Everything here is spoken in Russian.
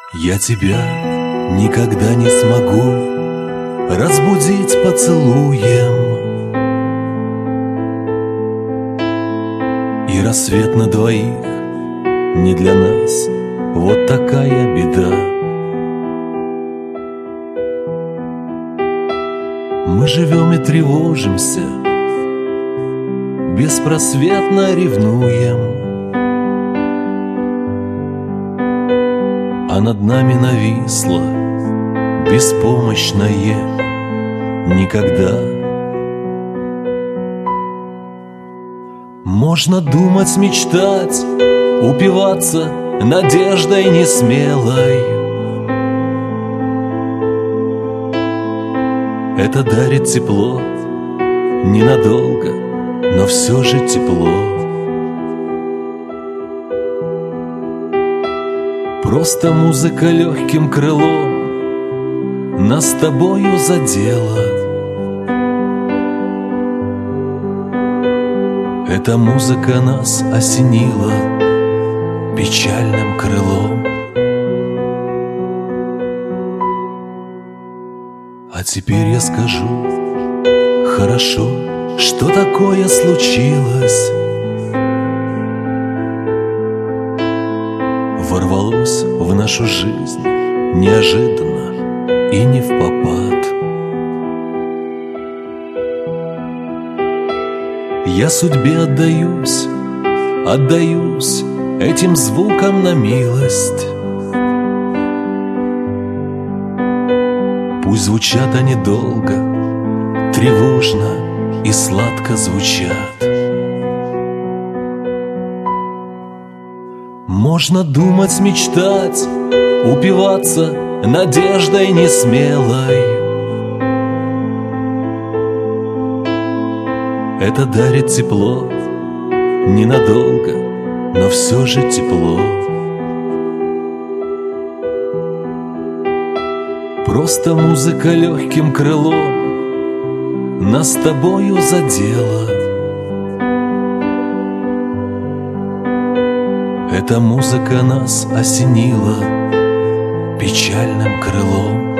Я тебя никогда не смогу разбудить поцелуем, и рассвет на двоих не для нас, вот такая беда. Мы живем и тревожимся, беспросветно ревнуем, а над нами нависло беспомощное никогда. Можно думать, мечтать, упиваться надеждой несмелой. Это дарит тепло, ненадолго, но все же тепло. Просто музыка легким крылом нас с тобою задела. Эта музыка нас осенила печальным крылом. А теперь я скажу, хорошо, что такое случилось. Ворвалось в нашу жизнь неожиданно и не впопад. Я судьбе отдаюсь, отдаюсь этим звукам на милость. Пусть звучат они долго, тревожно и сладко звучат. Можно думать, мечтать, упиваться надеждой несмелой. Это дарит тепло, ненадолго, но все же тепло. Просто музыка легким крылом нас с тобою задела. Эта музыка нас осенила печальным крылом.